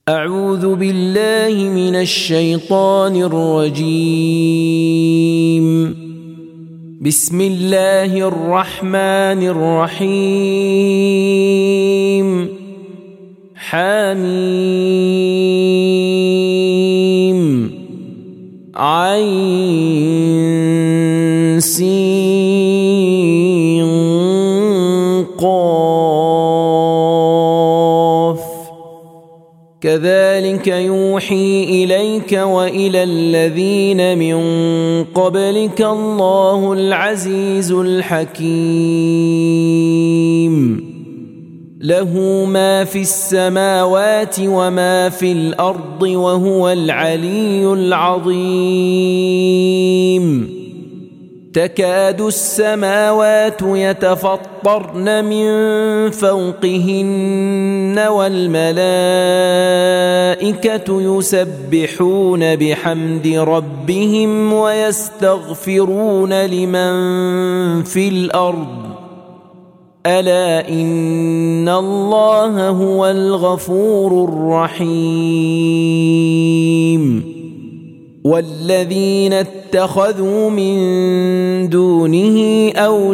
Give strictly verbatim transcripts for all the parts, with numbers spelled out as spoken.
أعوذ بالله من الشيطان الرجيم. بسم الله الرحمن الرحيم. حميم عين سين قاف كذلك يوحي إليك وإلى الذين من قبلك الله العزيز الحكيم. له ما في السماوات وما في الأرض وهو العلي العظيم. تكاد السماوات يتفطرن من فوقهن والملائكة يسبحون بحمد ربهم ويستغفرون لمن في الأرض ألا إن الله هو الغفور الرحيم. والذين اتخذوا من دونه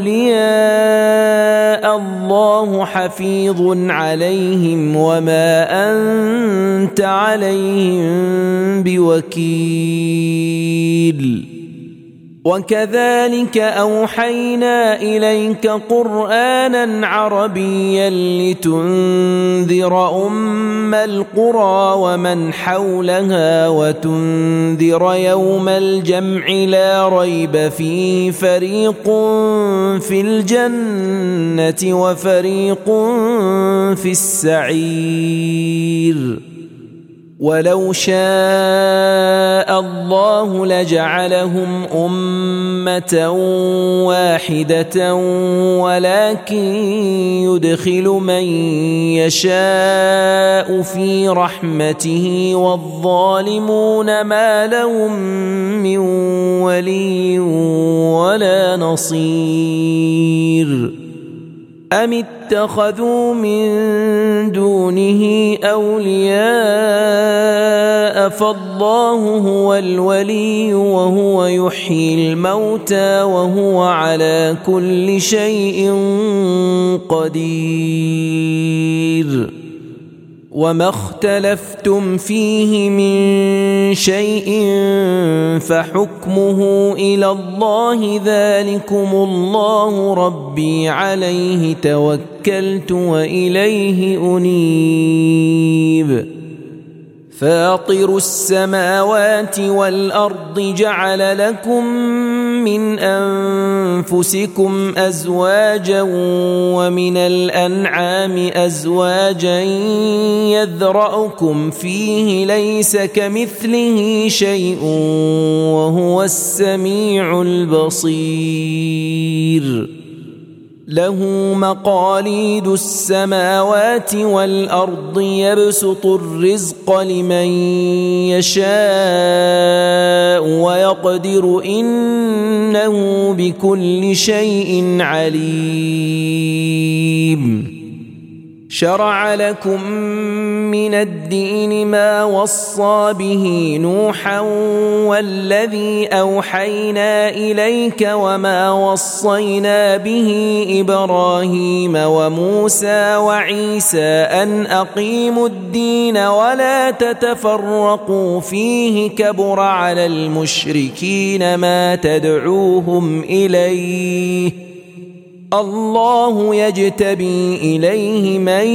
أولياء الله حفيظ عليهم وما أنت عليهم بوكيل. وكذلك أوحينا إليك قرآنا عربيا لتنذر أم القرى ومن حولها وتنذر يوم الجمع لا ريب فيه فريق في الجنة وفريق في السعير. ولو شاء الله لجعلهم أمة واحدة ولكن يدخل من يشاء في رحمته والظالمون ما لهم من ولي ولا نصير. أم اتخذوا من دونه أولياء فالله هو الولي وهو يحيي الموتى وهو على كل شيء قدير. وما اختلفتم فيه من شيء فحكمه إلى الله ذلكم الله ربي عليه توكلت وإليه أنيب. فاطر السماوات والأرض جعل لكم من أنفسكم أزواجا ومن الأنعام أزواجا يذرأكم فيه ليس كمثله شيء وهو السميع البصير. له مقاليد السماوات والأرض يبسط الرزق لمن يشاء ويقدر إنه بكل شيء عليم. شرع لكم من الدين ما وصى به نوحا والذي أوحينا إليك وما وصينا به إبراهيم وموسى وعيسى أن أقيموا الدين ولا تتفرقوا فيه كبر على المشركين ما تدعوهم إليه. الله يجتبي إليه من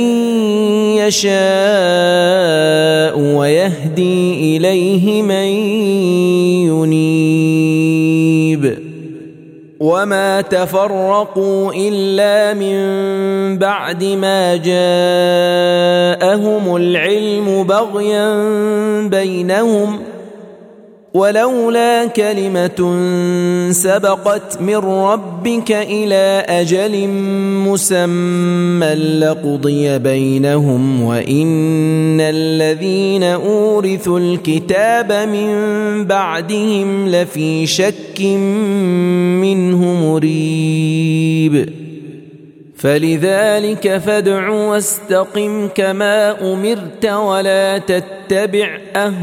يشاء ويهدي إليه من ينيب. وما تفرقوا إلا من بعد ما جاءهم العلم بغيا بينهم ولولا كلمة سبقت من ربك إلى أجل مسمى لقضي بينهم وإن الذين أورثوا الكتاب من بعدهم لفي شك منه مريب. فلذلك فادع واستقم كما أمرت ولا تتبع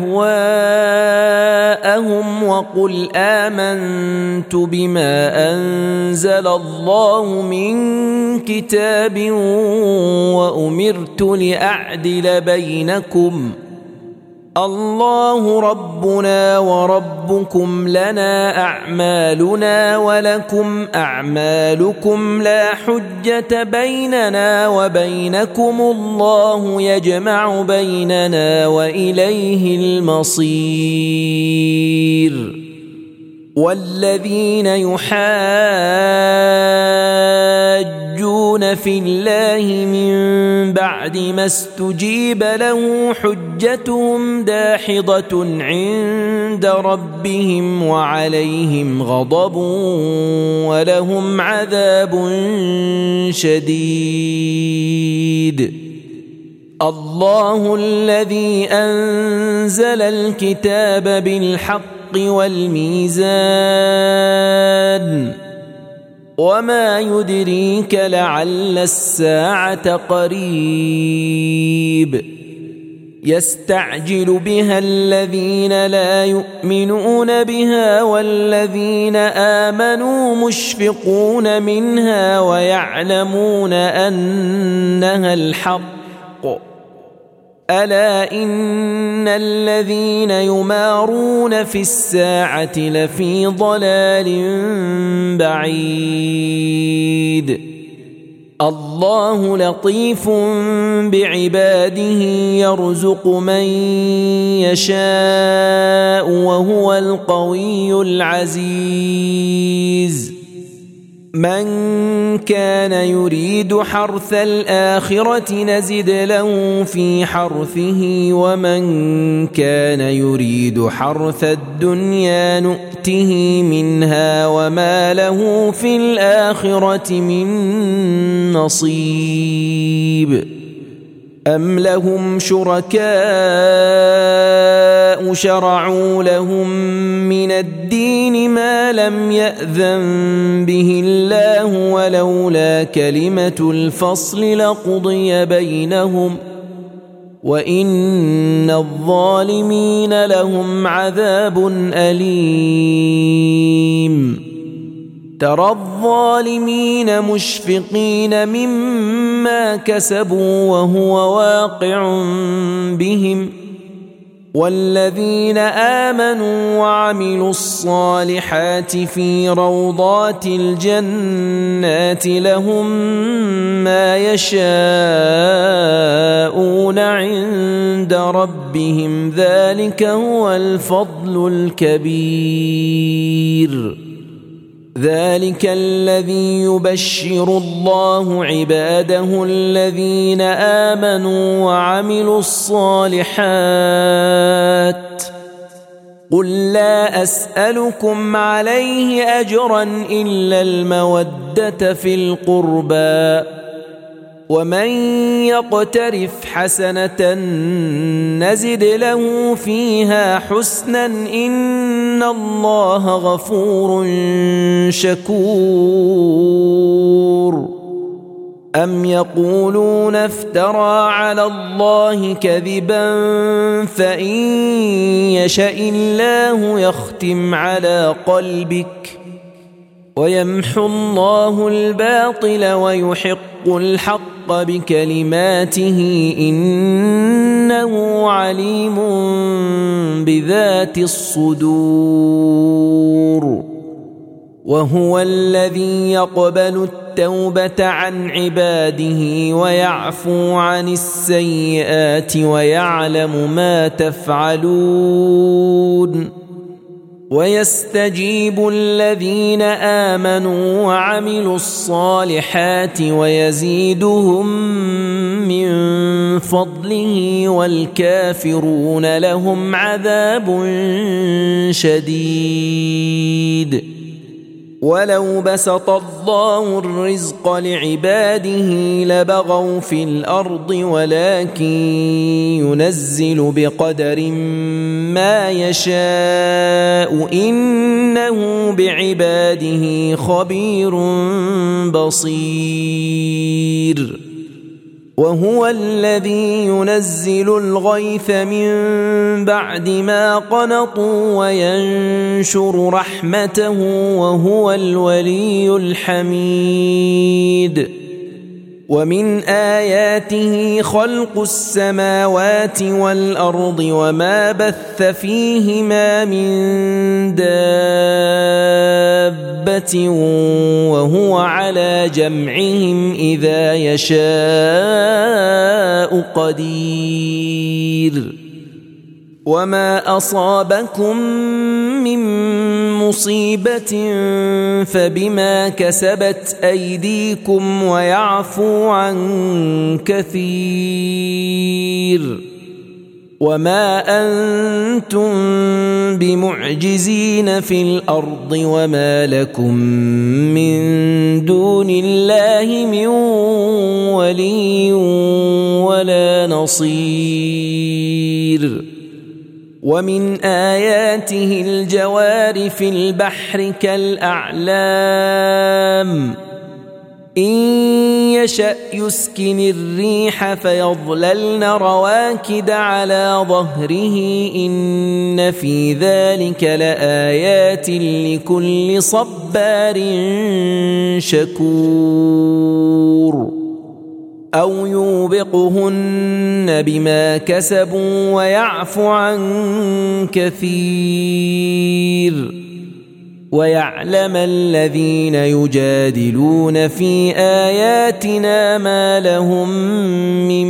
أهواءهم وقل آمنت بما أنزل الله من كتاب وأمرت لأعدل بينكم الله ربنا وربكم لنا أعمالنا ولكم أعمالكم لا حجة بيننا وبينكم الله يجمع بيننا وإليه المصير والذين يحاجون في الله من بعد ما استجيب له حجتهم داحضة عند ربهم وعليهم غضب ولهم عذاب شديد. الله الذي أنزل الكتاب بالحق والميزان وما يدريك لعل الساعة قريب يستعجل بها الذين لا يؤمنون بها والذين آمنوا مشفقون منها ويعلمون أنها الحق ألا إن الذين يمارون في الساعة لفي ضلال بعيد. الله لطيف بعباده يرزق من يشاء وهو القوي العزيز. من كان يريد حرث الآخرة نزد له في حرثه ومن كان يريد حرث الدنيا نؤته منها وما له في الآخرة من نصيب. أم لهم شركاء شرعوا لهم من الدين ما لم يأذن به الله ولولا كلمة الفصل لقضي بينهم وإن الظالمين لهم عذاب أليم. ترى الظالمين مشفقين مما كسبوا وهو واقع بهم والذين آمنوا وعملوا الصالحات في روضات الجنات لهم ما يشاءون عند ربهم ذلك هو الفضل الكبير. ذلك الذي يبشر الله عباده الذين آمنوا وعملوا الصالحات. قل لا أسألكم عليه أجرا إلا المودة في القربى ومن يقترف حسنة نزد له فيها حسنا إن الله غفور شكور. أم يقولون افترى على الله كذبا فإن يشأ الله يختم على قلبك ويمحو الله الباطل ويحق الحق بكلماته إنه عليم بذات الصدور. وهو الذي يقبل التوبة عن عباده ويعفو عن السيئات ويعلم ما تفعلون ويستجيب الذين آمنوا وعملوا الصالحات ويزيدهم من فضله والكافرون لهم عذاب شديد. ولو بسط الله الرزق لعباده لبغوا في الأرض ولكن ينزل بقدر ما يشاء إنه بعباده خبير بصير وهو الذي ينزل الغيث من بعد ما قنطوا وينشر رحمته وهو الولي الحميد ومن آياته خلق السماوات والأرض وما بث فيهما من دابة وهو على جمعهم إذا يشاء قدير وما أصابكم من مصيبة فبما كسبت أيديكم ويعفو عن كثير وما أنتم بمعجزين في الأرض وما لكم من دون الله من ولي ولا نصير ومن آياته الجوار في البحر كالأعلام إن يشأ يسكن الريح فيظللن رواكد على ظهره إن في ذلك لآيات لكل صبار شكور أو يوبقهن بما كسبوا ويعفو عن كثير ويعلم الذين يجادلون في آياتنا ما لهم من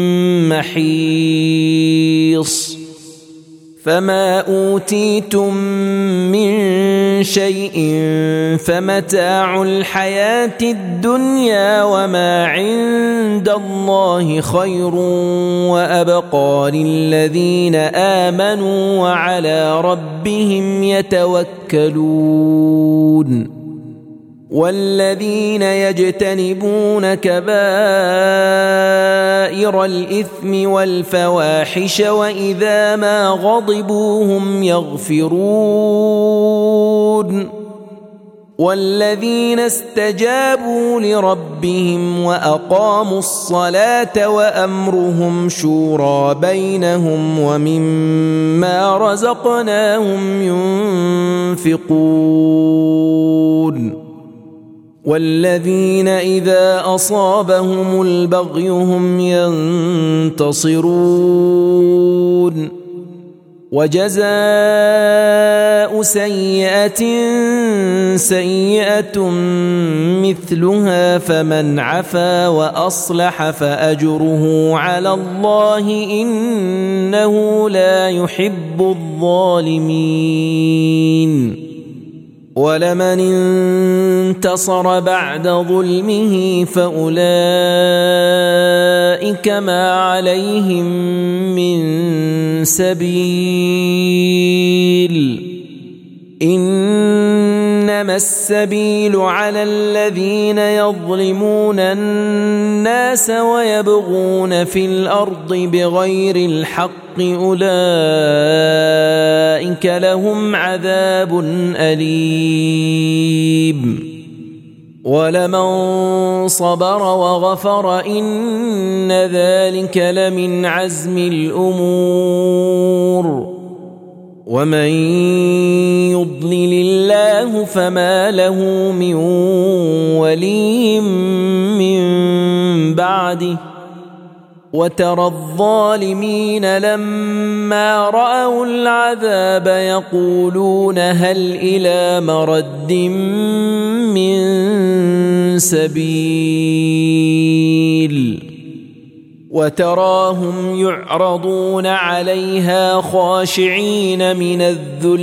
محيص فما أوتيتم من شيء فمتاع الحياة الدنيا وما عند الله خير وأبقى للذين آمنوا وعلى ربهم يتوكلون والذين يجتنبون كبائر الإثم والفواحش وإذا ما غضبوا هم يغفرون والذين استجابوا لربهم وأقاموا الصلاة وأمرهم شورى بينهم ومما رزقناهم ينفقون والذين إذا أصابهم البغي هم ينتصرون وجزاء سيئة سيئة مثلها فمن عفا وأصلح فأجره على الله إنه لا يحب الظالمين ولمن انتصر بعد ظلمه فأولئك ما عليهم من سبيل إنما السبيل على الذين يظلمون الناس ويبغون في الأرض بغير الحق أولئك لهم عذاب أليم ولمن صبر وغفر إن ذلك لمن عزم الأمور ومن يضلل الله فما له من ولي من بعده وترى الظالمين لما رأوا العذاب يقولون هل إلى مرد من سبيل وتراهم يعرضون عليها خاشعين من الذل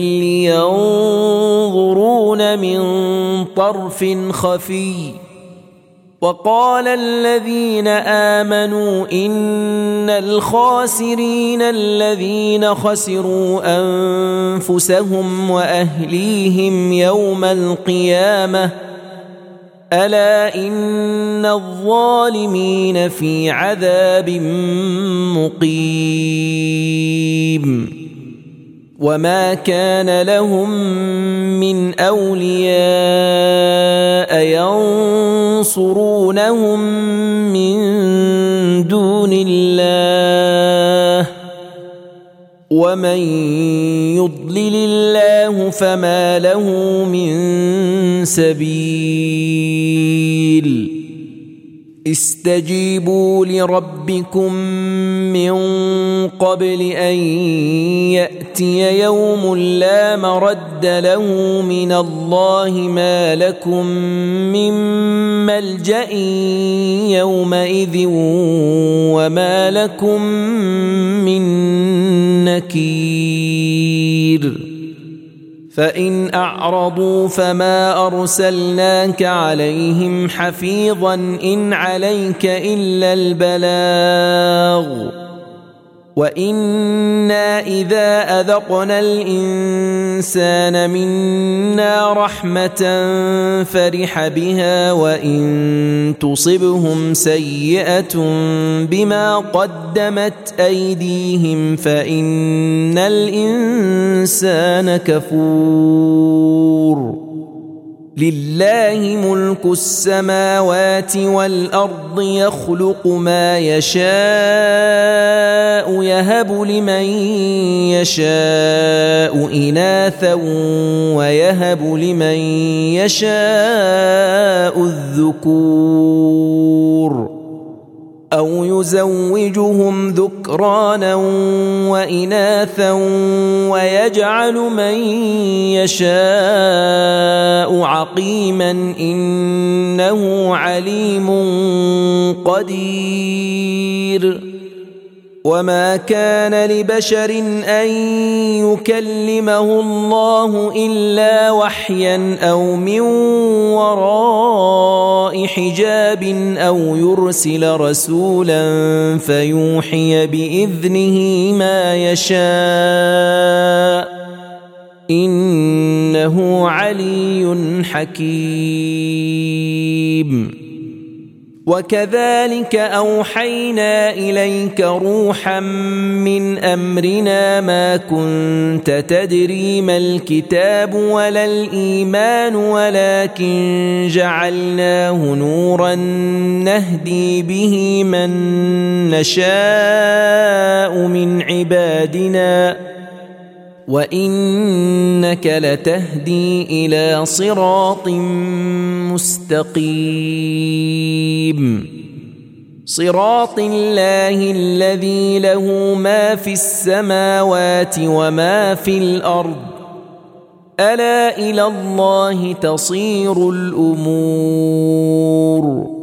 ينظرون من طرف خفي وقال الذين آمنوا إن الخاسرين الذين خسروا أنفسهم وأهليهم يوم القيامة ألا إن الظالمين في عذاب مقيم وما كان لهم من أولياء ينصرونهم من دون الله ومن يضلل الله فما له من سبيل استجيبوا لربكم من قبل أن يأتي يوم لا مرد له من الله ما لكم من ملجأ يومئذ وما لكم من نكير فإن أعرضوا فما أرسلناك عليهم حفيظا إن عليك إلا البلاغ وإنا إذا أذقنا الإنسان منا رحمة فرح بها وإن تصبهم سيئة بما قدمت أيديهم فإن الإنسان كفور لله ملك السماوات والأرض يخلق ما يشاء يهب لمن يشاء إناثا ويهب لمن يشاء الذكور أو يزوجهم ذكرانا وإناثا ويجعل من يشاء عقيما إنه عليم قدير وما كان لبشر أن يكلمه الله إلا وحيا أو من وراء حجاب أو يرسل رسولا فيوحي بإذنه ما يشاء إنه علي حكيم وكذلك أوحينا إليك روحا من أمرنا ما كنت تدري ما الكتاب ولا الإيمان ولكن جعلناه نورا نهدي به من نشاء من عبادنا وإنك لتهدي إلى صراط مستقيم صراط الله الذي له ما في السماوات وما في الأرض ألا إلى الله تصير الأمور